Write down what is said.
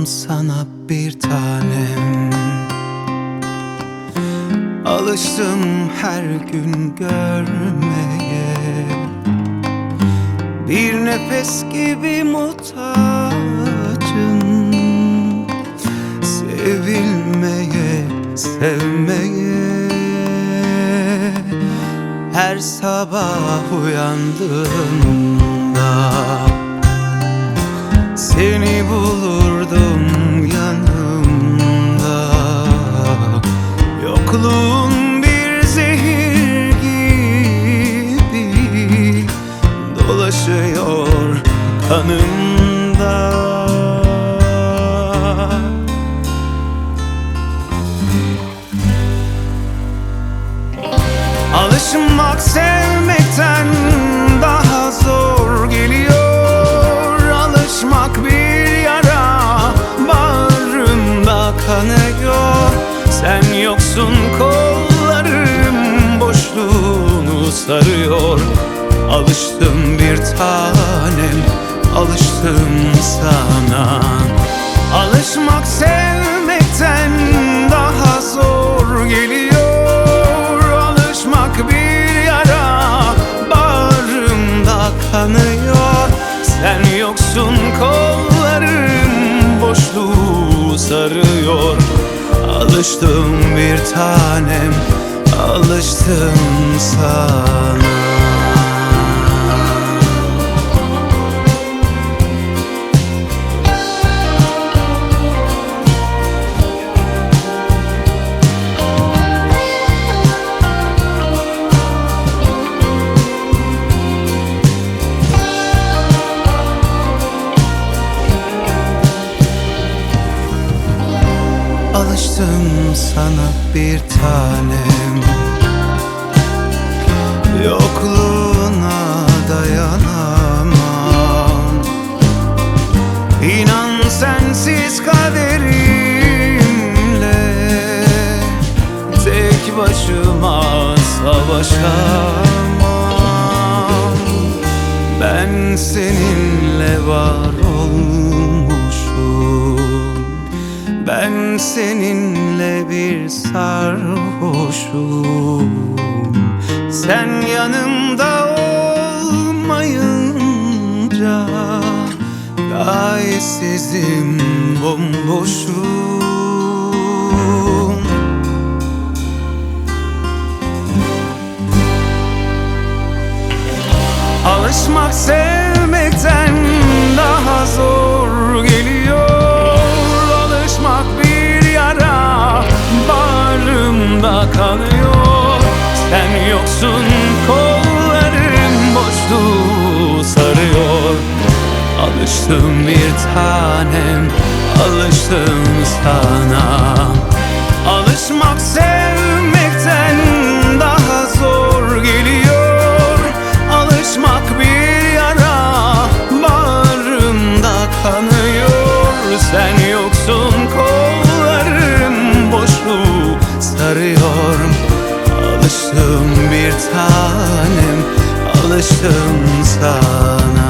sana bir tanem. Alıştım her gün görmeye, bir nefes gibi muhtacım. Sevilmeye, sevmeye. Her sabah uyandığımda seni bulurdum yanımda. Yokluğun bir zehir gibi dolaşıyor kanımda. Alışmak sevmekten daha zor geliyor. Alışmak bir yara bağrımda kanıyor. Sen yoksun, kollarım boşluğunu sarıyor. Alıştım bir tanem, alıştım sana. Alışmak sevmekten daha zor geliyor. Alışmak bir yara bağrımda kanıyor. Sen yoksun, kollarım boşluğu sarıyor. Alıştım bir tanem, alıştım sana. Alıştım sana bir tanem, yokluğuna dayanamam. İnan sensiz kaderimle tek başıma savaşamam. Ben seninle var olmuşum. Ben seninle bir sarhoşum. Sen yanımda olmayınca gayesizim, bomboşum. Alışmak sevmekten daha zor geliyor. Alışmak bir yara bağrımda kanıyor. Sen yoksun, kollarım boşluğu sarıyor. Alıştım bir tanem, alıştım sana. Alışmak sevmekten daha zor geliyor. Alışmak bir yara bağrımda kanıyor. Sen yoksun, kollarım boşluğu sarıyor. Alıştım bir tanem, alıştım sana.